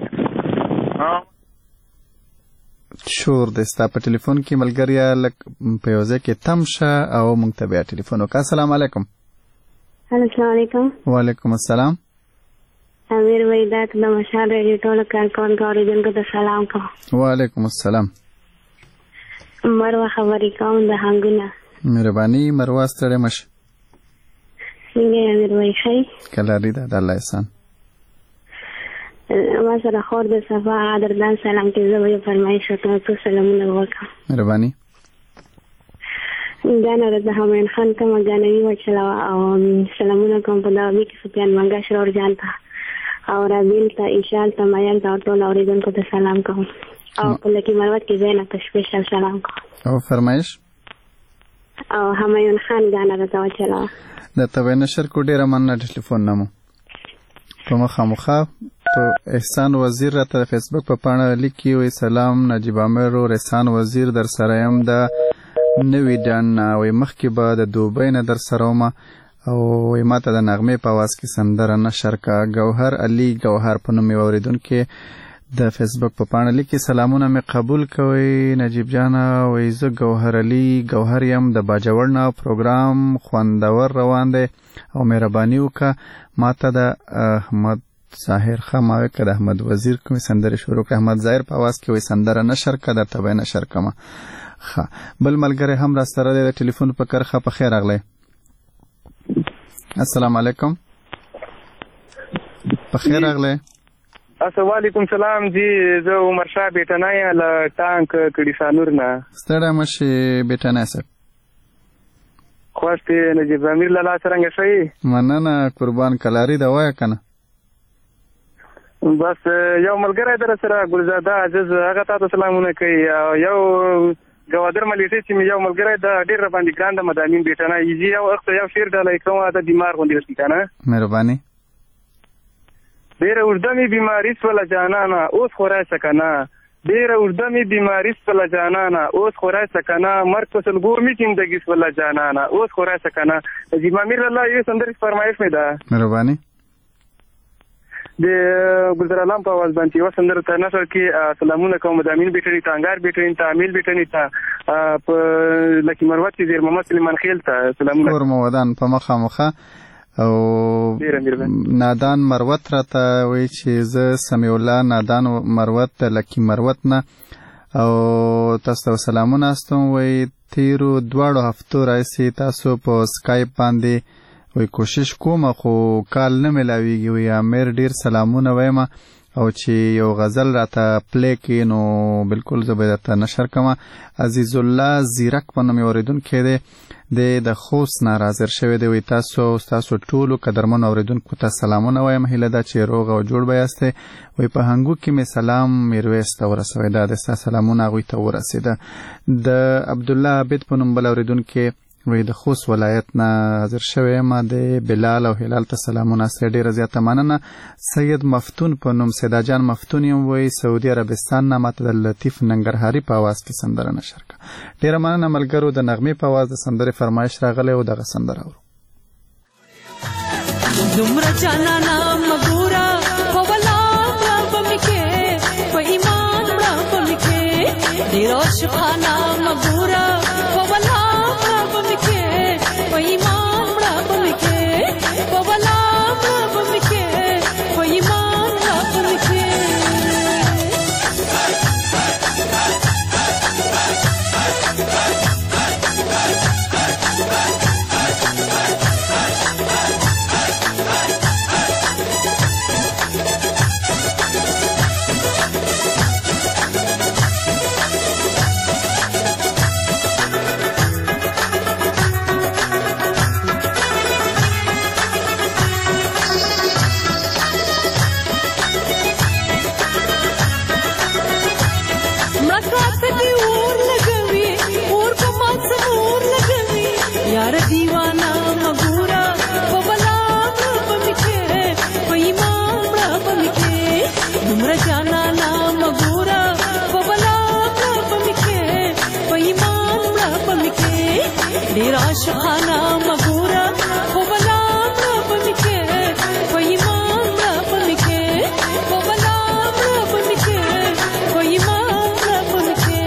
شور دی ستا په ټلیفون کې ملګریا، لږ په یو ځای کې تم شه او موږ ته بیا ټلیفون وکړه. السلام علیکم. السلام علیکم. وعلیکم السلام. امیر ویدا د مشال ریډیو ټول کارکونکو اوریدونکو ته سلام کوم. وعلیکم السلام. مروه خبرې کوم د هنګونه. مهرباني مروه ستړې مشه. څنګه یې امیر وای ښه؟ کله ریده د الله احسان. ما سره خور د صفا عدردان سلام کې زه یو فرمایش وکړم، څو سلامونه وکړم. مهرباني. ګانا د همین خان کوم ګانوي وچلاوه او سلامونه کوم په داوی کې سپیان منګا شرور جان ته او رابیل ته ایشال ته مایل ته ټول اوریدونکو ته سلام کوم او په لکه مروت کې زینب ته سپیشل سلام کوم. او فرمایش او همایون خان ګانا د وچلاوه د تبه نشر کو ډیره مننه. ټلیفون نمو په مخامخه په احسان وزیر راته فیسبوک په پاڼه لیکي وي سلام نجیب عامر او احسان وزیر در سره يم د نوی ډان وي مخکې به د دوبۍ نه در سره ومه او ماته د نغمې په आवाज کې سندره نشر کا. ګوهر علي ګوهر په نوم اوریدونکو د فیسبوک په پاڼه لیکي سلامونه مې قبول کوي نجیب جان وای زه ګوهر علي ګوهر یم د باجوړ نه پروګرام خوندور روان دی او مهرباني وکړه ماته د احمد ظاهر خماوي کده احمد وزیر کوم سندره شروع کړ. احمد ظاهر په आवाज کې وای سندره نشر کړه درته به نشر کما. ها بل ملګری هم را سره د ټلیفون په کرخه په خیر اغله. السلام علیکم. په خیر اغله. السلام علیکم سلام جی زه عمر شاه بیٹنای له ټانک کډی سانور نه ستړی مشي بیٹنای سره خواسته نجیب امیر لاله څنګه شي مننه قربان کلاری دا وای کنه بس یو ملګری در سره ګلزاده عزیز هغه تاسو سلامونه کوي یو ګوادر ملیشي چې یو ملګری د ډیر باندې ګراند مدامین بیٹنای یی یو وخت یو شیر ډالای کومه د بیمار غونډې وسی کنه مهرباني ډیر وردمي بیماری سوله جانانا اوس خورای سکنه ډیر وردمي بیماری سوله جانانا اوس خورای سکنه مرګ په سلګو می زندگی سوله جانانا اوس خورای سکنه نجیب امیر الله یو سندري فرمایش مې ده مهرباني د ګلزار علام په आवाज باندې و سندره ته نشر کې سلامونه کوم مدامین بیٹنی ته انګار بیٹنی ته امیل بیٹنی ته په لکی مروت کې زیر محمد سلیمان خیل ته سلامونه کور مودان په مخه مخه او نادان مروت را ته وی چې زه سمیع الله نادان مروت لکی مروت نه او تاسو سلامونه استم وی تیرو دواړو هفتو راځي تاسو په سکایپ باندې وی کوشش کوم خو کال نه ملاویږي وی امیر ډیر سلامونه وایم او چې یو غزل راته پلی کې نو بالکل زبردست نشر کما. عزیز الله زیرک په نوم اوریدونکو دی د د خوست نه راځر شوی دی وی تاسو تاسو ټولو قدرمن اوریدونکو ته سلامونه وایم هیله ده چې روغ او جوړ بیاسته وی په هنګو کې می سلام میرويس ته ورسوي دا د سلامونه غوي ته ورسیده. د عبد الله عبد په نوم بل اوریدونکو وی د خوست ولایت نه حاضر شوی ما د بلال او هلال ته سلامونه سره ډیر زیاته مننه. سید مفتون په نوم سیدا جان مفتون یم وی سعودي عربستان نه ماته د لطیف ننګرهاري په आवाज کې سندره نشر کا. ډیر مننه ملګرو د نغمې په आवाज د سندره فرمایش راغله او دغه سندره اورو. دومره جانا نام ګورا په ولا بمکه په ایمان را بمکه ډیر شپانا مګورا په ولا بمکه په ایمان را بمکه په ولا بمکه په ایمان را بمکه ډیرا شخانا مګورا په بلا بمکه په ایمان بمکه په بلا بمکه په ایمان بمکه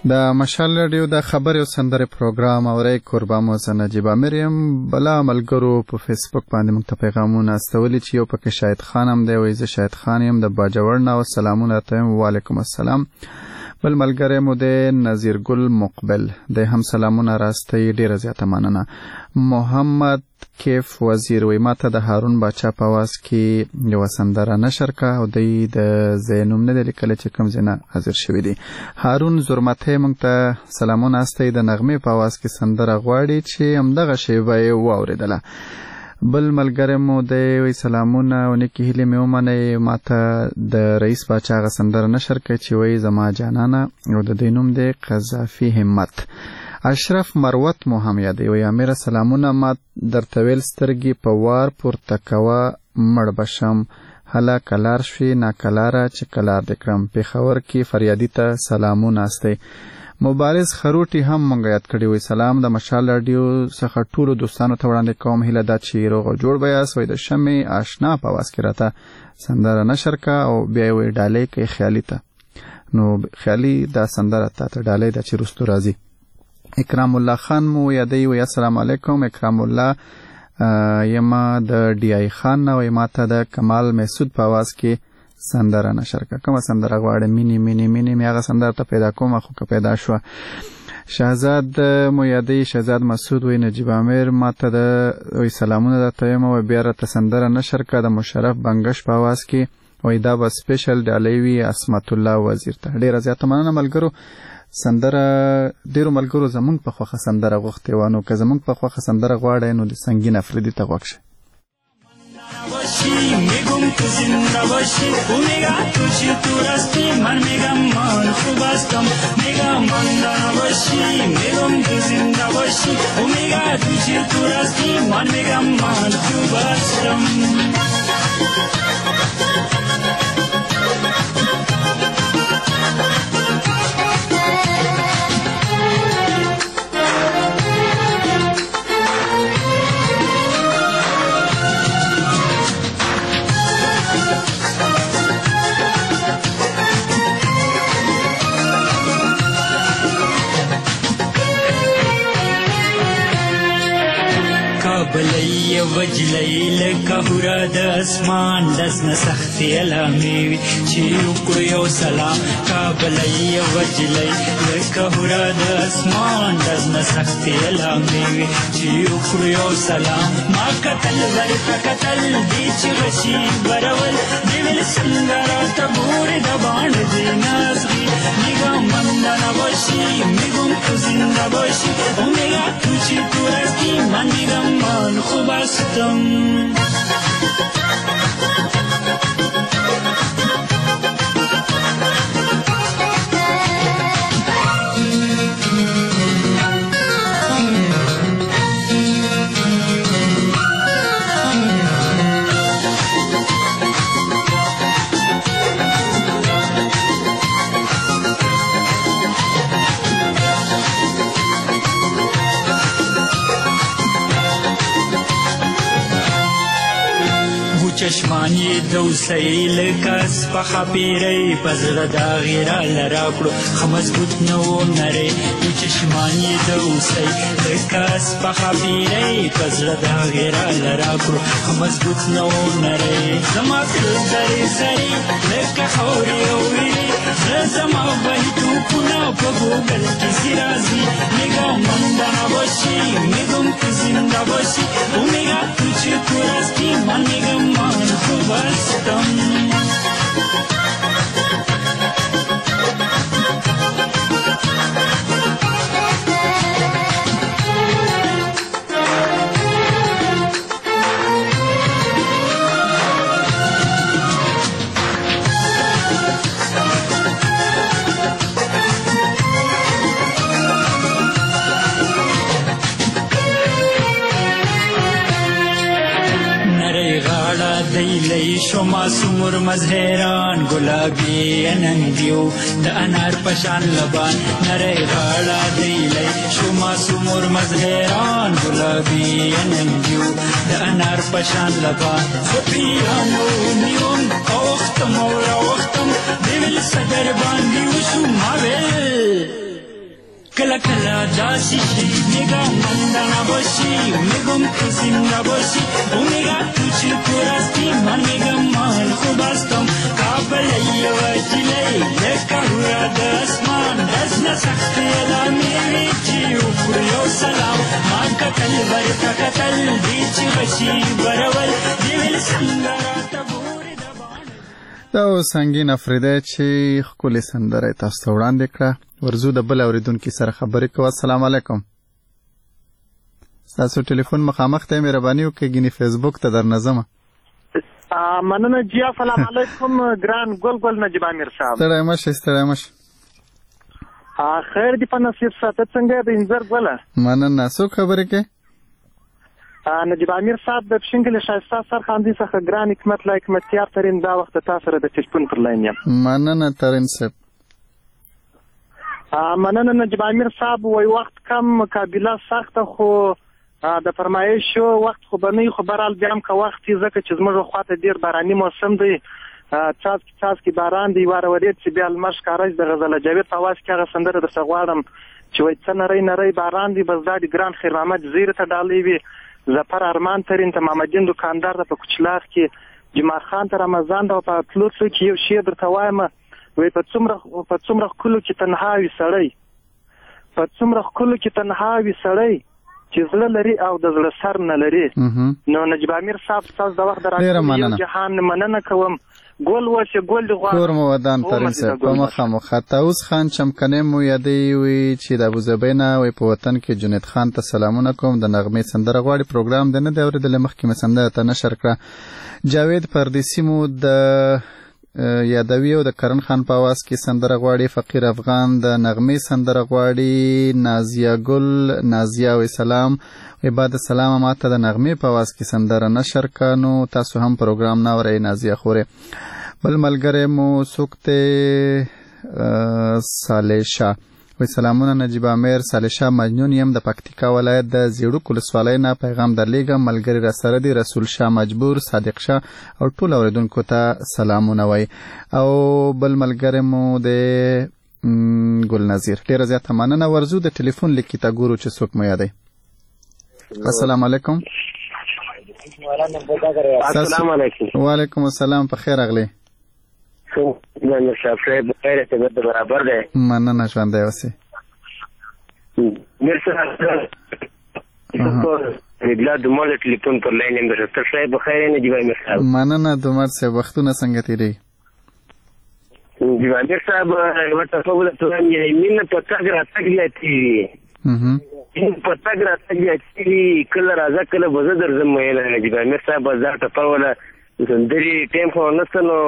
د مشال رادیو د خبرې او سندرې پروګرام اورئ. کوربه مو زه نجیب امیر یم. بله ملګرو په فیسبوک باندې موږ ته پیغامونه استولي چې یو پکې شاهد خان هم دی. وایي زه شاهد خان یم د باجوړ نه او سلامونه ته یم. وعلیکم السلام. بل ملګری مو دی نظیر ګل مقبل دی هم سلامونه راستئ. ډېره زیاته مننه. محمد کیف وزیر وایي ما ته د هارون باچا په اواز کې یوه سندره نشر که او دی د ځای نوم نه دی لیکلی چې کوم ځای نه حاضر شوي دي. هارون زرمتی موږ ته سلامونه استئ. د نغمې په اواز کې سندره غواړي چې همدغه شیبه یې واورېدله. بل ملګری مو دی وایي سلامونه او نیکې هیلې مې ومنئ. ما ته د رئیس باچا هغه سندره نشر کړئ چې وایي زما جانانه او د دوی نوم دی قذافي همت. اشرف مروت مو هم یادوي. وایي امیره سلامونه. ما درته ویل سترګې په وار پورته کوه مړ به شم هله کلار شوې ناکلاره چې کلار دې کړم. پېښور کې فریادي ته سلامونه استئ. مبارز خروټي هم مونږ یاد کړي. وایي سلام د مشال راډیو څخه ټولو دوستانو ته وړاندې کوم هیله ده چې روغ او جوړ به یاست. وایي د شمې آشنا په اواز کې راته سندره نشر که او بیا یې وایي ډالۍ کوي خیالي ته. نو خیالي دا سندره تا ته ډالۍ ده چې رستو راځي. اکرام الله خان مو یادوي. وایي السلام علیکم. اکرام الله یما د ډي آی خان نه. وایي ما ته د کمال محسود په اواز کې سندره نشر که. کومه سندره غواړې؟ مینی مینی مینی مې هغه سندره ته پیدا کوم خو که پیدا شوه. شهزاد مو یادوي. شهزاد مسعود وایي نجیب امیر ما ته د وایي سلامونه درته یم. وایي بیا راته سندره نشر که د مشرف بنګش په اواز کې. وایي دا به سپیشل ډالۍ وي عصمت الله وزیر ته. ډېره زیاته مننه ملګرو. سندره ډېرو ملګرو زمونږ په خوښه سندره غوښتې وه. نو که زمونږ په خوښه سندره غواړئ نو د سنگین افریدي ته غوږ شئ. میگم تو زنده باشی اومیگا تو چی تو راستی من میگم من خوب هستم میگم من نباشی میگم تو زنده باشی اومیگا تو چی تو راستی من میگم من خوب هستم. بلای وجلای لکه هورا د اسمان دزنه سختي علامې وي چې وکړو یو سلام. کابلای وجلای لکه هورا د اسمان دزنه سختي علامې وي چې وکړو یو سلام. ما کتل ورته کتل دې چې غشي برول دې ویل څنګه راته ګورې د باندې دې نازغي میګم من نباشي میګم تو زنده باشی اومیگا تو چی تو راستی من میگم من خوب هستم. چشمانی دوسئی لکس پخا پیری پزر دا غیرا لراکڑو خمزبوط نو نرے. چشمانی دوسئی لکس پخا پیری پزر دا غیرا لراکڑو خمزبوط نو نرے. زما تل زری زری لکا خوری اوی زما بہی تو پنا پا گوگل کسی رازی میگا من دانا باشی میگم تو زندہ باشی اومیگا تو چی تو راستی من میگم من خوب هستم. دیلی شما سمر مزهران گلابی اننگیو د انار پشان لبان نره غاړه دیلی شما سمر مزهران گلابی اننگیو د انار پشان لبان خپیانو نیوم اوختم او اوختم دیول صدر باندې وشو ماویل کلا کلا داسې شي میګا مندا نباشی میگم کسی نباشی اومیگا تو چی کورستی من میگم من خوب هستم کابل ای وجلی لکهورا دستمان دست نسختی لامیری چی اوپریو سلام من کتل برکا کتل دیچی بشی برول دیویل سنگراتا بوری دا سنگین افریده چې ښکلې سندره تاسو ته وړاندې کړه. ورځو د بل اورېدونکي سره خبرې کوو. السلام علیکم. ستاسو ټلیفون مخامخ ته مهرباني وکړئ ګینې فیسبوک ته درنه ځمه. مننه جی السلام علیکم ګران ګل ګل نجیب امیر صاحب. ستړی مه شئ ستړی مه شئ. خیر دی په نصیب ساته څنګه د انځر ګله. مننه. څوک خبرې کوي؟ نجیب امیر صاحب د پښینګلې ښایسته سرخاندي څخه ګران حکمت لا حکمتیار ترین دا وخت تا سره د ټلیفون پر لاین یم. مننه ترین صاحب. مننه نجیب امیر صاحب. وای وخت کم مقابله سخته خو د فرمایشو وخت خو به نه خو برال بیا هم که وخت ځکه چې زموږ خواته ډېر باراني موسم دی څاڅکي څاڅکي باران دی واره ورېد چې بیا لمر ښکاره د غزل جاوید په اواز کې هغه سندره درته غواړم چې وایي څه نری نری باران دی بس دا د ګران خیر محمد زیرې ته ډالۍ وي ظفر ارمان ترین ته محمدین دوکاندار ته په کوچلاغ کې جمعه خان ته رمضان ته په تلو څو کې یو شی درته وایم وایي په څومره په څومره ښکلو کې تنها وي سړی په څومره ښکلو کې تنها وي سړی چې زړه لري او د زړه سر نه لري. نو نجیب امیر صاحب ستاسو د وخت د راکړې یو جهان مننه کوم. ګل وشه ګل دی غواړم کور مو ودان ترین صاحب په مخه مو طاووس خان چمکنی مو یادې وي چې د ابوظبي نه وي په وطن کې جنید خان ته سلامونه کوم د نغمې سندره غواړي پروګرام د نه دی اورېدلی مخکې مې سندره ته نشر کړه. جاوید پردیسي مو د یادوي او د کرن خان په اواز کې سندره غواړي. فقیر افغان د نغمې سندره غواړي. نازیه ګل نازیه وی سلام وی بعد سلام ماته د نغمې په اواز کې سندره نشر کا نو تاسو هم پروګرام نه اورئ نازیه خورې. بل ملګری مو څوک دی صالح شاه وی سلامونه نجیب امیر. صالح شاه مجنون یم د پکتیکا ولایت د زیړوک ولسوالۍ نه پیغام درلیږم. ملګري راسره دي رسول شاه مجبور صادق شاه او ټول اورېدونکو ته سلامونه وایي. او بل ملګری مو د ګل نظیر. ډېره زیاته مننه. ورځو د ټلیفون لیکې ته ګورو چې څوک مو یادوي. السلام علیکم. السلام علیکم. وعلیکم السلام. په خیر راغلی. امیر صاحب صاحب خیر ته برابر دی. مننه ژوندی اوسې. امیر صاحب رګلا دومره د ټلیفون پر لاین یم درته صاحب خیر نه دی امیر صاحب. مننه دومره صاحب وختونه څنګه تیری؟ دی امیر صاحب ورته په ولا ته یې مين په تاګ راتګ لاتي. هه په تاګ راتګ لاتي کله راځه کله بزه درځم مې نه دی امیر صاحب بازار ته په ولا سندري ټیم خو نستنو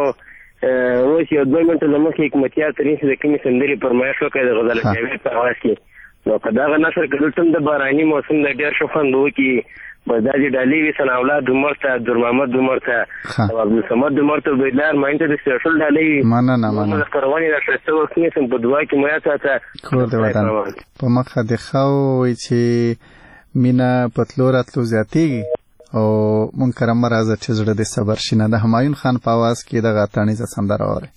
اوس یو دوه منټه لمخې حکمتیار ترین چې د کومې سندرې فرمایش وکړی د غزل جاوید په اواز کې نو که دغه نثر که دلته د باراني موسم د ډېر ښه خوند وکړي بس دا چې ډالۍ وي ثنا اولاد عمر ته در محمد عمر ته او عبدالصمد عمر ته عبیدلار ماین ته د سپیشل ډالۍ وي مننه مننه د خپرونې را ښایسته وختونه سم په دعا کې مو یاد ساته کور د وطن په مخه د ښه ووایي چې مینه په تلو راتلو زیاتېږي او مونږ کره مه راځه چې زړه دې صبر شي نه د همایون خان په اواز کې دغه اتڼیزه سندره واورئ.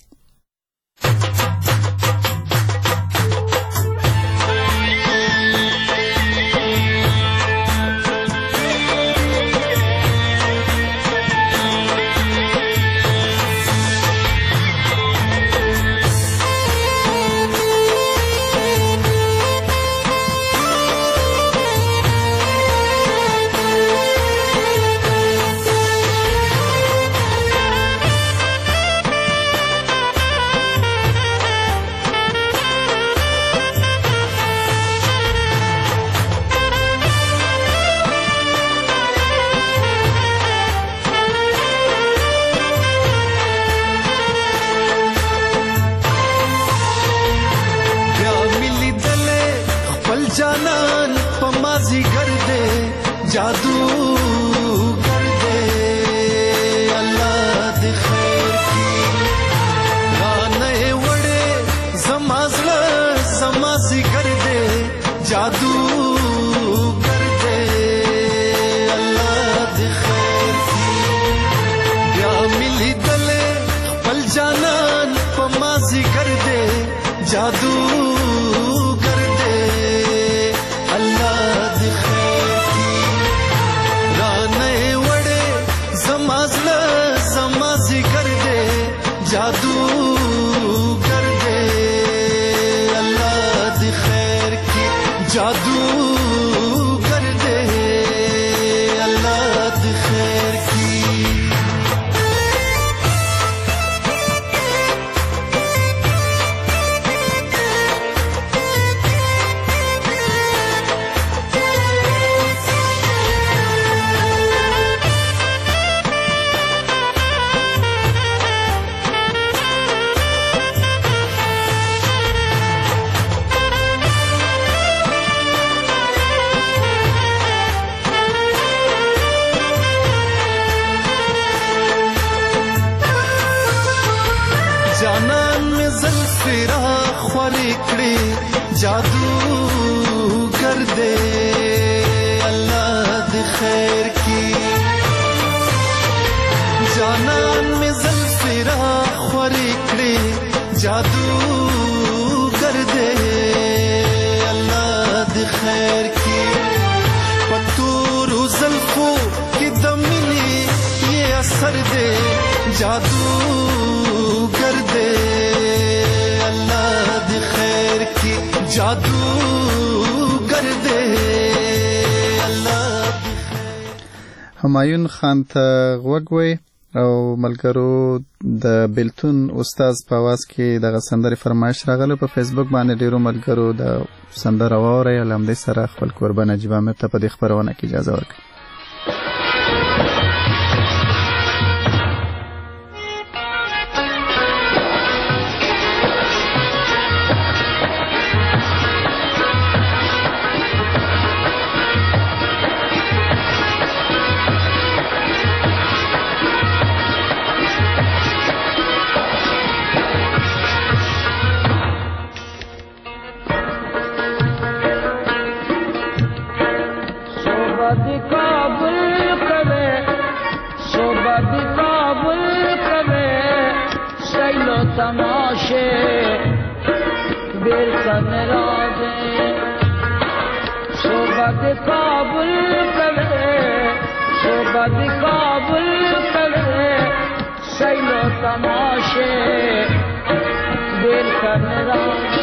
जादू कर दे जादू कर दे अल्लाह द खैर की जानन में ज़ल्फ़िरा ख़रीकड़े जादू कर दे अल्लाह द खैर की पत्तूर ज़ल्फ़ो की दमिनी ये असर दे जादू कर दे अल्लाह द खैर की जादू कर दे अल्लाह همایون خان ته غوږ او ملګرو د بلتون استاد په आवाज کې دغه سندرې فرمایش راغله په فیسبوک باندې ډیرو ملګرو د سندره واوري لمدې سره خپل قربان نجیب احمد ته په دې خبرونه کې اجازه ورکړه. तमाशे बेर कनराजे सोबत काबुल करे सोबत काबुल करे सैलो तमाशे बेर कनराजे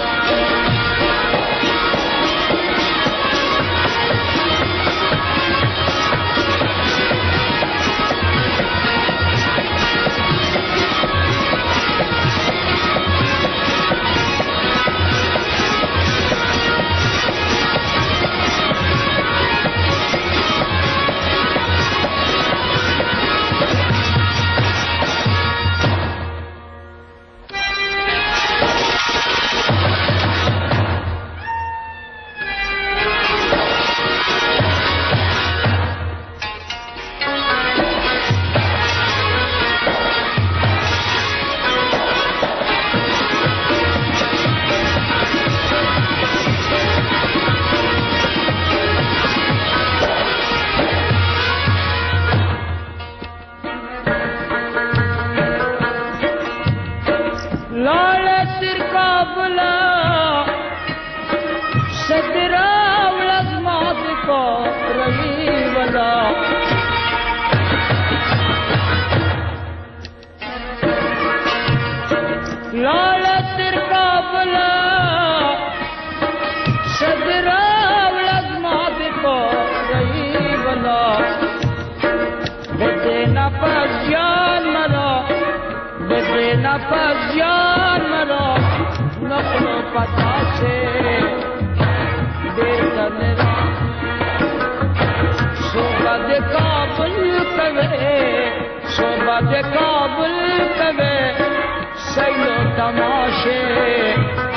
काबुल कवे सैलो तमाशे